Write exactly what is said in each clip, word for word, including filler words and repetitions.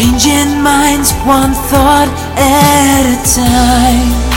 Changing minds one thought at a time.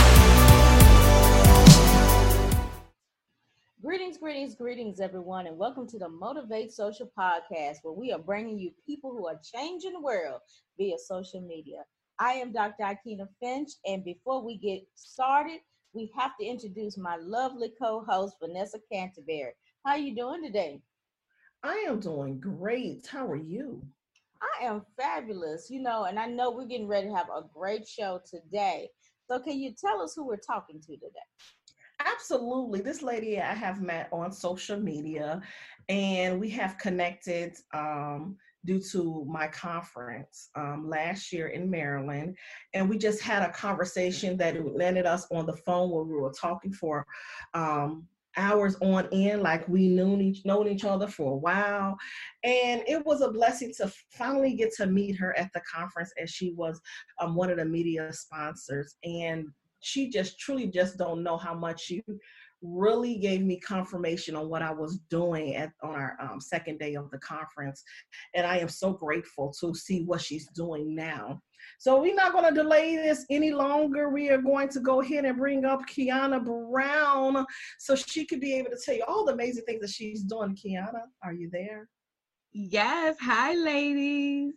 Greetings, greetings, greetings, everyone, and welcome to the Motivate Social Podcast, where we are bringing you people who are changing the world via social media. I am Doctor Akina Finch, and before we get started, we have to introduce my lovely co-host, Vanessa Canterbury. How are you doing today? I am doing great. How are you? I am fabulous, you know, and I know we're getting ready to have a great show today. So can you tell us who we're talking to today? Absolutely. This lady I have met on social media, and we have connected um, due to my conference um, last year in Maryland. And we just had a conversation that landed us on the phone where we were talking for um, hours on end, like we knew each known each other for a while. And it was a blessing to finally get to meet her at the conference, as she was um, one of the media sponsors. And she just truly just don't know how much she really gave me confirmation on what I was doing at on our um, second day of the conference. And I am so grateful to see what she's doing now. So we're not going to delay this any longer. We are going to go ahead and bring up Kiana Brown so she could be able to tell you all the amazing things that she's doing. Kiana, are you there? Yes. Hi, ladies.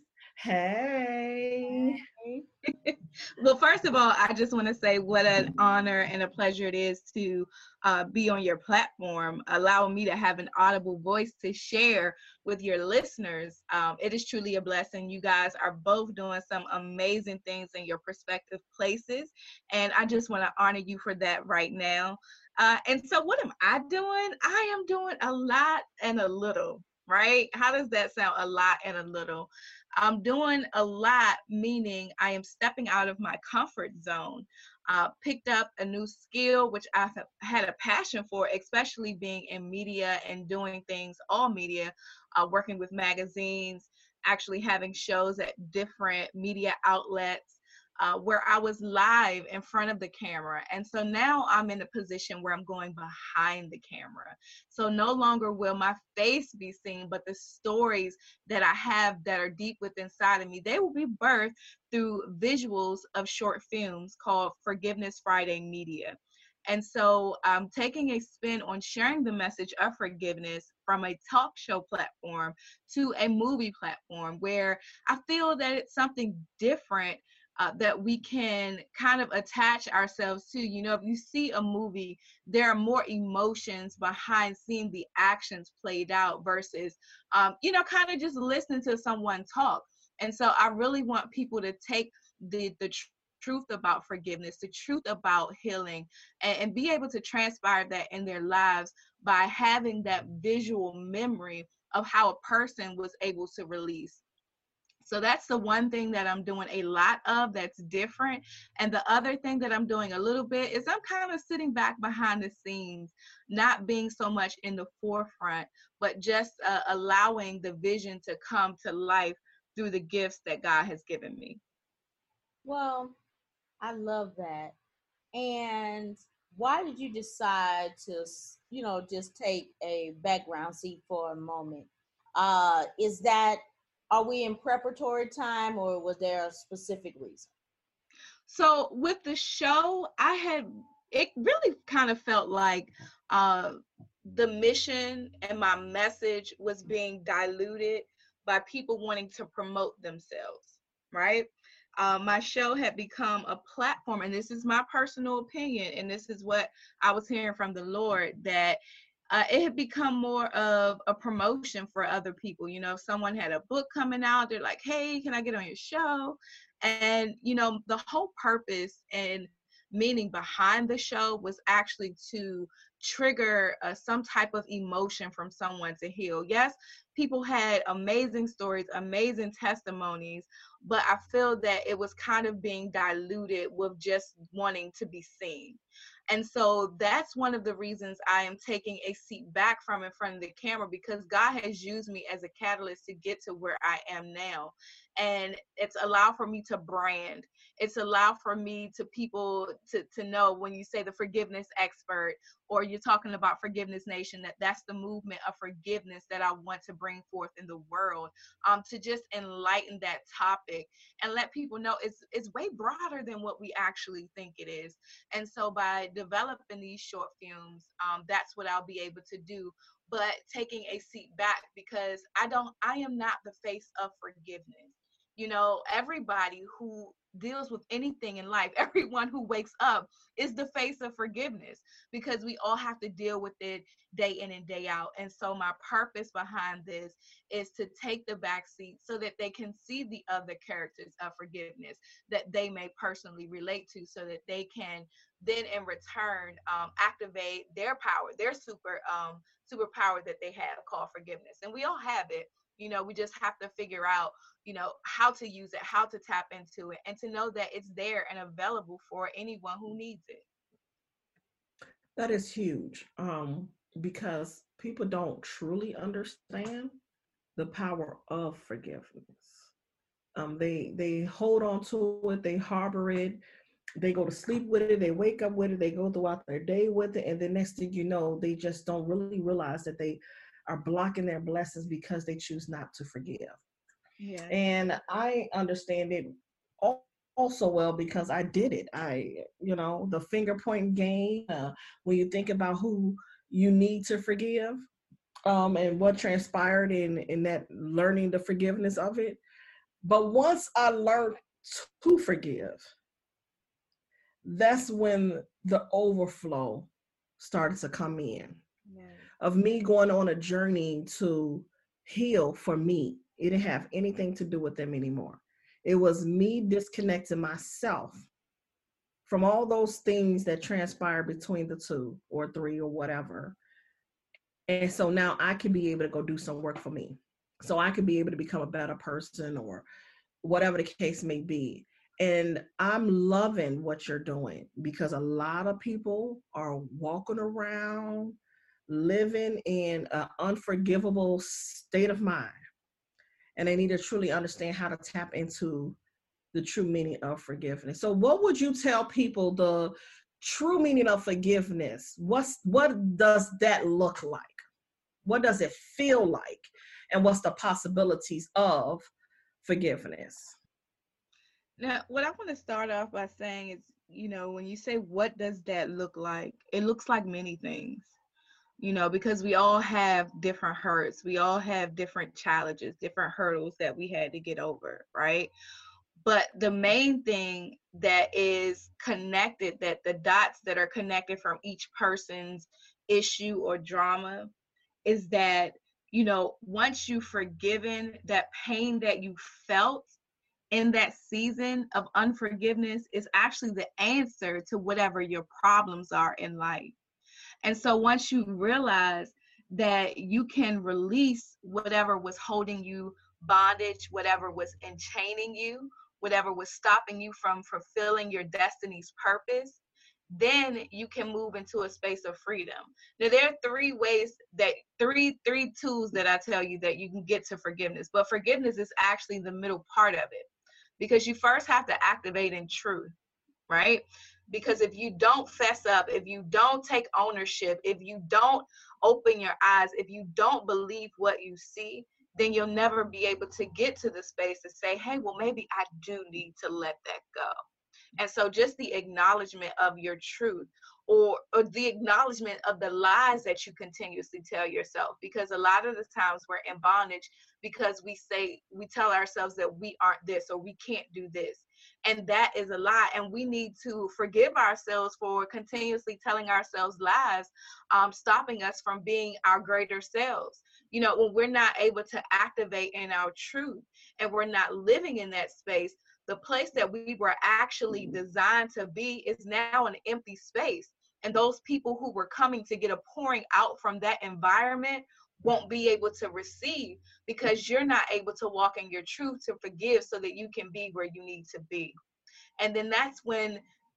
Hey. Well, first of all, I just want to say what an honor and a pleasure it is to uh, be on your platform, allowing me to have an audible voice to share with your listeners. Um, it is truly a blessing. You guys are both doing some amazing things in your respective places, and I just want to honor you for that right now. Uh, and so what am I doing? I am doing a lot and a little, right? How does that sound? A lot and a little. I'm doing a lot, meaning I am stepping out of my comfort zone. Uh, picked up a new skill, which I've had a passion for, especially being in media and doing things, all media, uh, working with magazines, actually having shows at different media outlets. Uh, where I was live in front of the camera. And so now I'm in a position where I'm going behind the camera. So no longer will my face be seen, but the stories that I have that are deep within inside of me, they will be birthed through visuals of short films called Forgiveness Friday Media. And so I'm taking a spin on sharing the message of forgiveness from a talk show platform to a movie platform where I feel that it's something different uh, that we can kind of attach ourselves to. You know, if you see a movie, there are more emotions behind seeing the actions played out versus, um, you know, kind of just listening to someone talk. And so I really want people to take the, the tr- truth about forgiveness, the truth about healing, and, and be able to transpire that in their lives by having that visual memory of how a person was able to release. So that's the one thing that I'm doing a lot of that's different. And the other thing that I'm doing a little bit is I'm kind of sitting back behind the scenes, not being so much in the forefront, but just uh, allowing the vision to come to life through the gifts that God has given me. Well, I love that. And why did you decide to, you know, just take a background seat for a moment? Uh, is that, are we in preparatory time or was there a specific reason? So with the show, I had, it really kind of felt like uh, the mission and my message was being diluted by people wanting to promote themselves, right? Uh, my show had become a platform, and this is my personal opinion, and this is what I was hearing from the Lord, that uh, it had become more of a promotion for other people. You know, if someone had a book coming out, they're like, hey, can I get on your show? And, you know, the whole purpose and meaning behind the show was actually to trigger uh, some type of emotion from someone to heal. Yes, people had amazing stories, amazing testimonies, but I feel that it was kind of being diluted with just wanting to be seen. And so that's one of the reasons I am taking a seat back from in front of the camera, because God has used me as a catalyst to get to where I am now. And it's allowed for me to brand. It's allowed for me to people to, to know when you say the forgiveness expert, or you're talking about Forgiveness Nation, that that's the movement of forgiveness that I want to bring forth in the world, um, to just enlighten that topic and let people know it's, it's way broader than what we actually think it is. And so by developing these short films, um, that's what I'll be able to do, but taking a seat back, because I don't, I am not the face of forgiveness. You know, everybody who deals with anything in life, everyone who wakes up is the face of forgiveness, because we all have to deal with it day in and day out. And so my purpose behind this is to take the back seat so that they can see the other characters of forgiveness that they may personally relate to, so that they can then in return um, activate their power, their super um, superpower that they have called forgiveness. And we all have it. You know, we just have to figure out, you know, how to use it, how to tap into it, and to know that it's there and available for anyone who needs it. That is huge, um, because people don't truly understand the power of forgiveness. Um, they they hold on to it, they harbor it, they go to sleep with it, they wake up with it, they go throughout their day with it, and the next thing you know, they just don't really realize that they are blocking their blessings because they choose not to forgive. Yeah. And I understand it also well because I did it. I, you know, the finger pointing game, uh, when you think about who you need to forgive, um, and what transpired in, in that learning the forgiveness of it. But once I learned to forgive, that's when the overflow started to come in. Yeah. Of me going on a journey to heal for me. It didn't have anything to do with them anymore. It was me disconnecting myself from all those things that transpired between the two or three or whatever. And so now I can be able to go do some work for me. So I can be able to become a better person or whatever the case may be. And I'm loving what you're doing, because a lot of people are walking around living in an unforgivable state of mind. And they need to truly understand how to tap into the true meaning of forgiveness. So what would you tell people the true meaning of forgiveness? What's, what does that look like? What does it feel like? And what's the possibilities of forgiveness? Now, what I want to start off by saying is, you know, when you say, what does that look like? It looks like many things, you know, because we all have different hurts. We all have different challenges, different hurdles that we had to get over, right? But the main thing that is connected, that the dots that are connected from each person's issue or drama, is that, you know, once you've forgiven, that pain that you felt in that season of unforgiveness is actually the answer to whatever your problems are in life. And so once you realize that you can release whatever was holding you bondage, whatever was enchaining you, whatever was stopping you from fulfilling your destiny's purpose, then you can move into a space of freedom. Now, there are three ways that three three tools that I tell you that you can get to forgiveness, but forgiveness is actually the middle part of it, because you first have to activate in truth, right? Because if you don't fess up, if you don't take ownership, if you don't open your eyes, if you don't believe what you see, then you'll never be able to get to the space to say, hey, well, maybe I do need to let that go. And so just the acknowledgement of your truth, or, or the acknowledgement of the lies that you continuously tell yourself, because a lot of the times we're in bondage because we say, we tell ourselves that we aren't this or we can't do this. And that is a lie. And we need to forgive ourselves for continuously telling ourselves lies, um, stopping us from being our greater selves. You know, when we're not able to activate in our truth and we're not living in that space, the place that we were actually designed to be is now an empty space. And those people who were coming to get a pouring out from that environment won't be able to receive, because you're not able to walk in your truth to forgive so that you can be where you need to be. And then that's when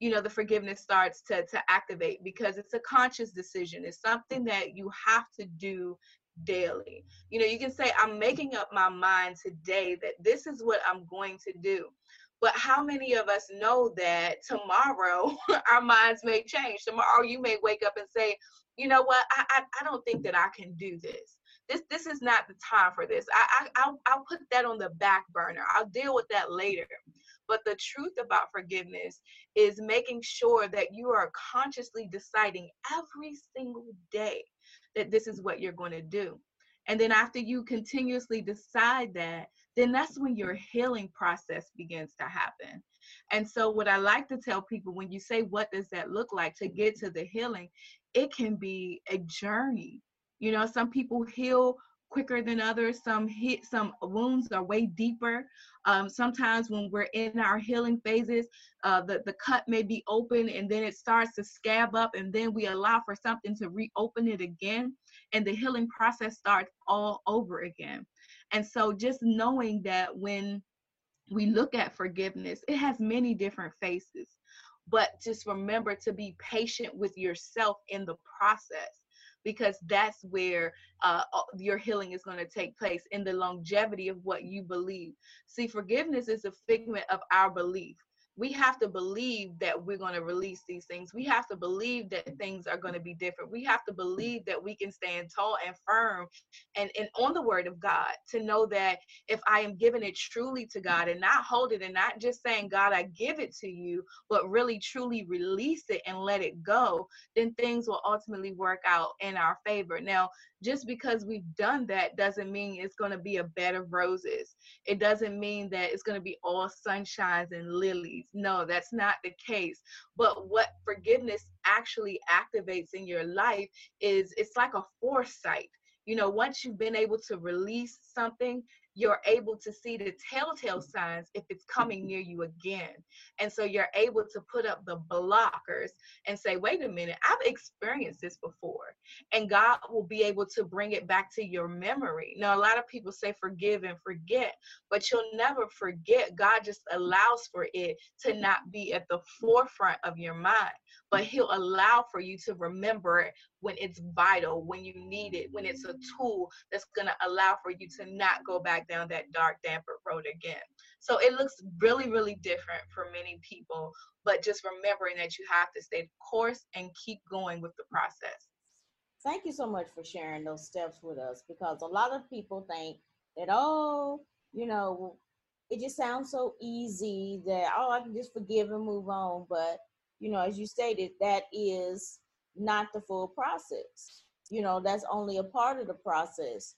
you know, the forgiveness starts to, to activate, because it's a conscious decision. It's something that you have to do daily. You know, you can say, I'm making up my mind today that this is what I'm going to do. But how many of us know that tomorrow our minds may change? Tomorrow you may wake up and say, you know what, I, I, I don't think that I can do this. This this is not the time for this. I, I I'll, I'll put that on the back burner. I'll deal with that later. But the truth about forgiveness is making sure that you are consciously deciding every single day that this is what you're going to do. And then after you continuously decide that, then that's when your healing process begins to happen. And so what I like to tell people, when you say, what does that look like to get to the healing? It can be a journey. You know, some people heal quicker than others. Some hit, some wounds are way deeper. Um, sometimes when we're in our healing phases, uh, the, the cut may be open and then it starts to scab up, and then we allow for something to reopen it again, and the healing process starts all over again. And so just knowing that when we look at forgiveness, it has many different faces, but just remember to be patient with yourself in the process, because that's where uh, your healing is going to take place, in the longevity of what you believe. See, forgiveness is a figment of our belief. We have to believe that we're going to release these things. We have to believe that things are going to be different. We have to believe that we can stand tall and firm and, and on the word of God, to know that if I am giving it truly to God and not hold it, and not just saying, God, I give it to you, but really truly release it and let it go, then things will ultimately work out in our favor. Now, just because we've done that doesn't mean it's going to be a bed of roses. It doesn't mean that it's going to be all sunshines and lilies. No, that's not the case. But what forgiveness actually activates in your life is, it's like a foresight. You know, once you've been able to release something, you're able to see the telltale signs if it's coming near you again. And so you're able to put up the blockers and say, wait a minute, I've experienced this before. And God will be able to bring it back to your memory. Now, a lot of people say forgive and forget, but you'll never forget. God just allows for it to not be at the forefront of your mind, but he'll allow for you to remember it when it's vital, when you need it, when it's a tool that's going to allow for you to not go back down that dark, damper road again. So it looks really, really different for many people, but just remembering that you have to stay the course and keep going with the process. Thank you so much for sharing those steps with us, because a lot of people think that, oh, you know, it just sounds so easy that, oh, I can just forgive and move on. But, you know, as you stated, that is not the full process. You know, that's only a part of the process.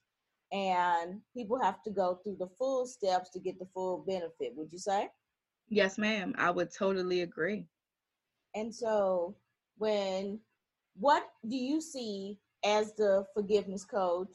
And people have to go through the full steps to get the full benefit, would you say? Yes, ma'am. I would totally agree. And so when, what do you see as the forgiveness coach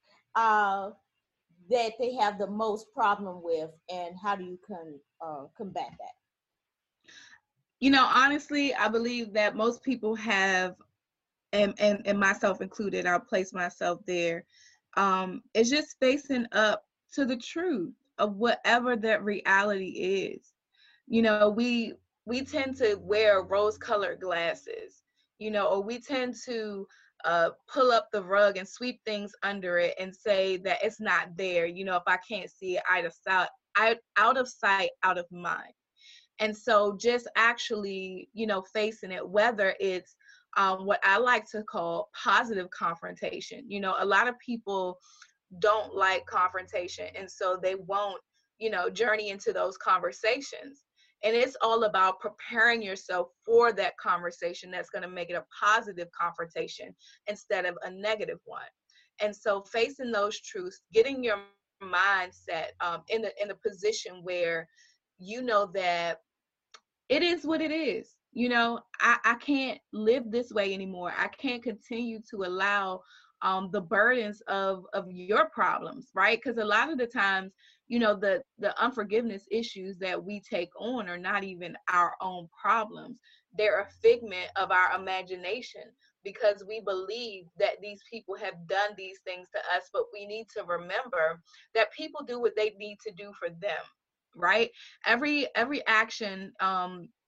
uh, that they have the most problem with, and how do you con, uh, combat that? You know, honestly, I believe that most people have, and, and, and myself included, I'll place myself there, um, is just facing up to the truth of whatever that reality is. You know, we we tend to wear rose-colored glasses, you know, or we tend to uh, pull up the rug and sweep things under it and say that it's not there. You know, if I can't see it, out of sight, out of sight, out of mind. And so just actually, you know, facing it, whether it's um, what I like to call positive confrontation. You know, a lot of people don't like confrontation, and so they won't, you know, journey into those conversations. And it's all about preparing yourself for that conversation that's going to make it a positive confrontation instead of a negative one. And so facing those truths, getting your mindset um, in the in the position where you know that it is what it is. You know, I, I can't live this way anymore. I can't continue to allow um, the burdens of, of your problems, right? Because a lot of the times, you know, the, the unforgiveness issues that we take on are not even our own problems. They're a figment of our imagination, because we believe that these people have done these things to us. But we need to remember that people do what they need to do for them, right? Every every action um,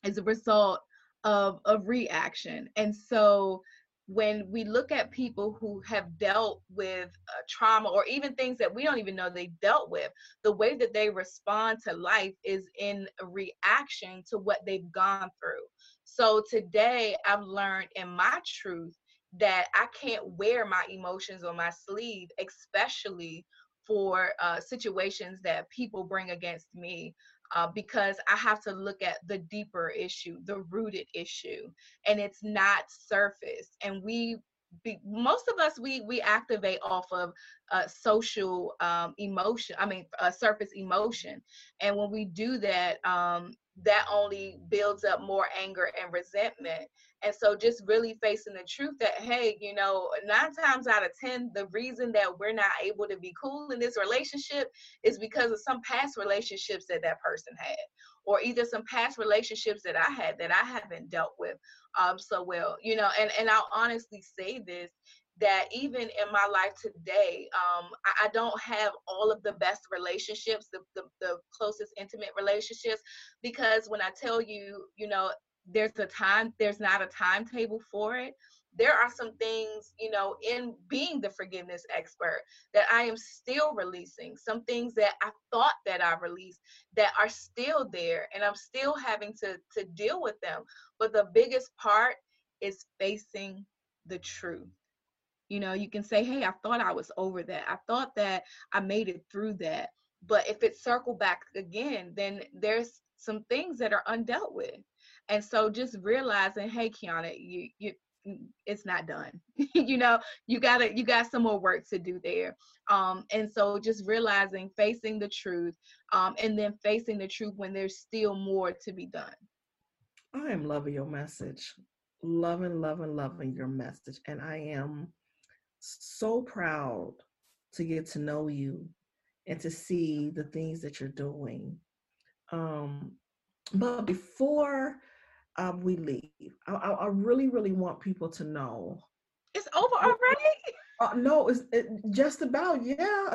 is a result of of reaction. And so when we look at people who have dealt with uh, trauma, or even things that we don't even know they dealt with, the way that they respond to life is in a reaction to what they've gone through. So today I've learned in my truth that I can't wear my emotions on my sleeve, especially for uh, situations that people bring against me, uh, because I have to look at the deeper issue, the rooted issue, and it's not surface. And we, be, most of us, we we activate off of uh, social um, emotion. I mean, uh, surface emotion, and when we do that, um, that only builds up more anger and resentment. And so just really facing the truth that, hey, you know, nine times out of ten, the reason that we're not able to be cool in this relationship is because of some past relationships that that person had, or either some past relationships that I had that I haven't dealt with um, so well, you know, and, and I'll honestly say this, that even in my life today, um, I, I don't have all of the best relationships, the, the, the closest intimate relationships, because when I tell you, you know, there's a time, there's not a timetable for it. There are some things, you know, in being the forgiveness expert that I am still releasing, some things that I thought that I released that are still there, and I'm still having to, to deal with them. But the biggest part is facing the truth. You know, you can say, hey, I thought I was over that. I thought that I made it through that. But if it circled back again, then there's some things that are undealt with. And so just realizing, hey, Kiana, you, you, it's not done. You know, you gotta, you got some more work to do there. Um, and so just realizing, facing the truth, um, and then facing the truth when there's still more to be done. I am loving your message. Loving, loving, loving your message. And I am so proud to get to know you and to see the things that you're doing. Um, but before um, we leave, I, I really, really want people to know. It's over already? Uh, no, it's it, just about, yeah.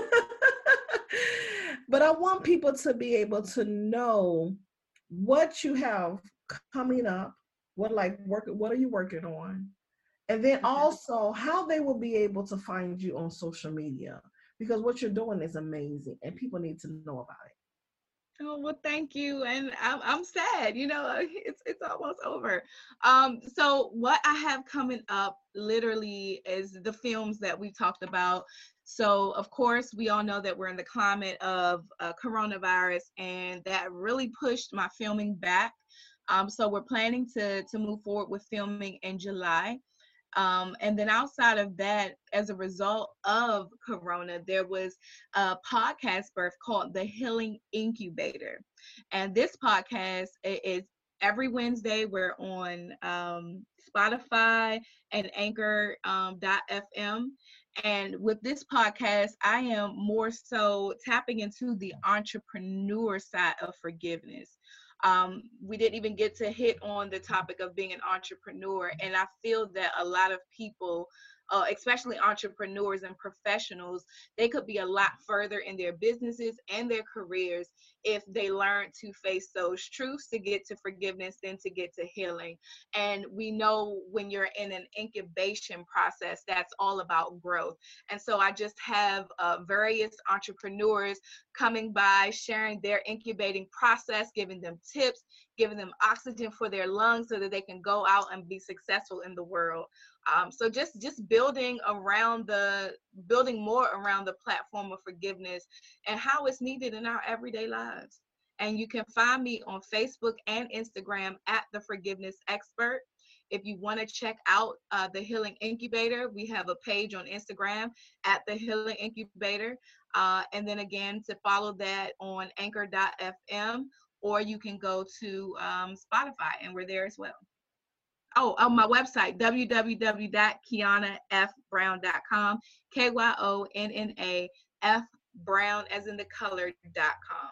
But I want people to be able to know what you have coming up, what like work, what are you working on? And then also how they will be able to find you on social media, because what you're doing is amazing and people need to know about it. Oh, well, thank you. And I'm, I'm sad, you know, it's, it's almost over. Um, so what I have coming up literally is the films that we talked about. So of course, we all know that we're in the climate of uh, coronavirus, and that really pushed my filming back. Um, so we're planning to, to move forward with filming in July. Um, and then outside of that, as a result of Corona, there was a podcast birth called The Healing Incubator. And this podcast is every Wednesday. We're on um, Spotify and Anchor um, .fm. And with this podcast, I am more so tapping into the entrepreneur side of forgiveness. Um, we didn't even get to hit on the topic of being an entrepreneur. And I feel that a lot of people, uh, especially entrepreneurs and professionals, they could be a lot further in their businesses and their careers if they learn to face those truths to get to forgiveness, then to get to healing. And we know when you're in an incubation process, that's all about growth. And so I just have uh, various entrepreneurs coming by, sharing their incubating process, giving them tips, giving them oxygen for their lungs so that they can go out and be successful in the world. Um, so just just building around the building more around the platform of forgiveness and how it's needed in our everyday lives. And you can find me on Facebook and Instagram at The Forgiveness Expert. If you want to check out uh, The Healing Incubator, we have a page on Instagram at The Healing Incubator. Uh, and then again, to follow that on anchor dot f m, or you can go to um, Spotify, and we're there as well. Oh, on my website, w w w dot kiana f brown dot com, K Y O N N A F Brown as in the color dot com.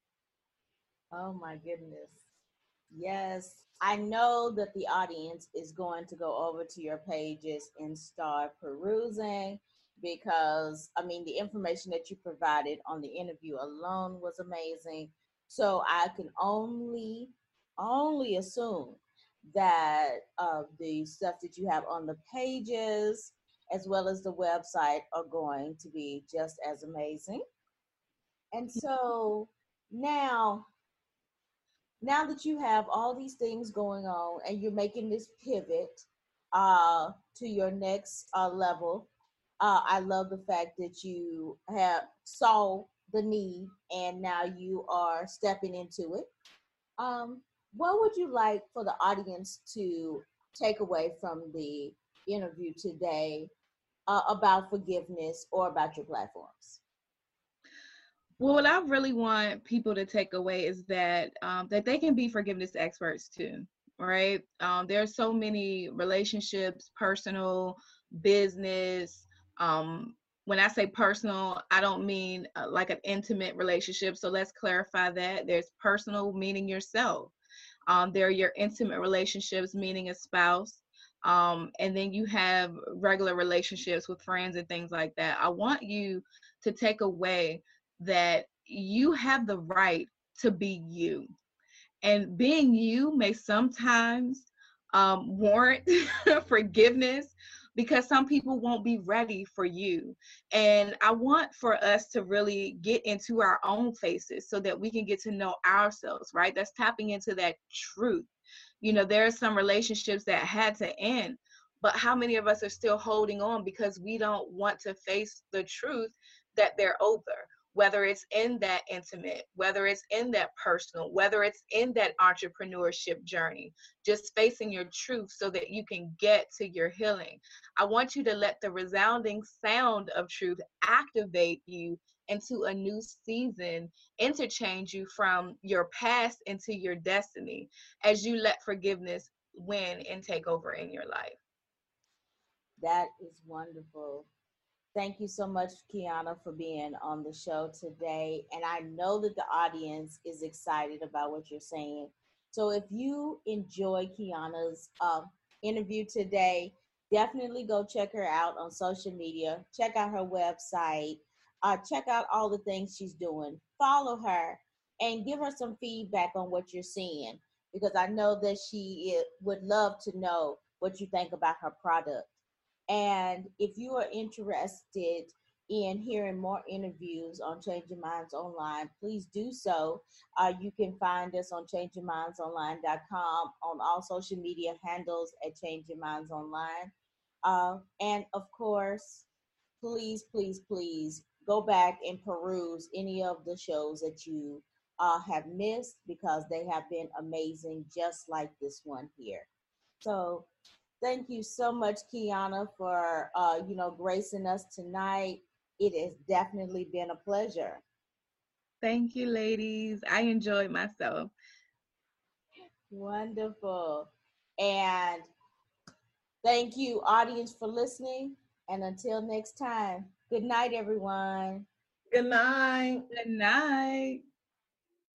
Oh my goodness. Yes. I know that the audience is going to go over to your pages and start perusing, because, I mean, the information that you provided on the interview alone was amazing. So I can only only assume that uh, the stuff that you have on the pages as well as the website are going to be just as amazing. And so now, now that you have all these things going on and you're making this pivot uh, to your next uh, level, uh, I love the fact that you have saw the need and now you are stepping into it. Um, what would you like for the audience to take away from the interview today uh, about forgiveness or about your platforms? Well, what I really want people to take away is that um, that they can be forgiveness experts too, right? Um, there are so many relationships, personal, business. Um, when I say personal, I don't mean uh, like an intimate relationship. So let's clarify that. There's personal, meaning yourself. Um, there are your intimate relationships, meaning a spouse. Um, and then you have regular relationships with friends and things like that. I want you to take away that you have the right to be you. And being you may sometimes um, warrant forgiveness because some people won't be ready for you. And I want for us to really get into our own faces so that we can get to know ourselves, right? That's tapping into that truth. You know, there are some relationships that had to end, but how many of us are still holding on because we don't want to face the truth that they're over? Whether it's in that intimate, whether it's in that personal, whether it's in that entrepreneurship journey, just facing your truth so that you can get to your healing. I want you to let the resounding sound of truth activate you into a new season, interchange you from your past into your destiny as you let forgiveness win and take over in your life. That is wonderful. Thank you so much, Kiana, for being on the show today. And I know that the audience is excited about what you're saying. So if you enjoy Kiana's uh, interview today, definitely go check her out on social media. Check out her website. Uh, check out all the things she's doing. Follow her and give her some feedback on what you're seeing because I know that she would love to know what you think about her product. And if you are interested in hearing more interviews on Changing Minds Online, please do so. Uh, you can find us on changing minds online dot com, on all social media handles at Changing Minds Online. Uh, and of course, please, please, please go back and peruse any of the shows that you uh, have missed because they have been amazing, just like this one here. So thank you so much, Kiana, for uh, you know, gracing us tonight. It has definitely been a pleasure. Thank you, ladies. I enjoyed myself. Wonderful. And thank you, audience, for listening. And until next time, good night, everyone. Good night. Good night.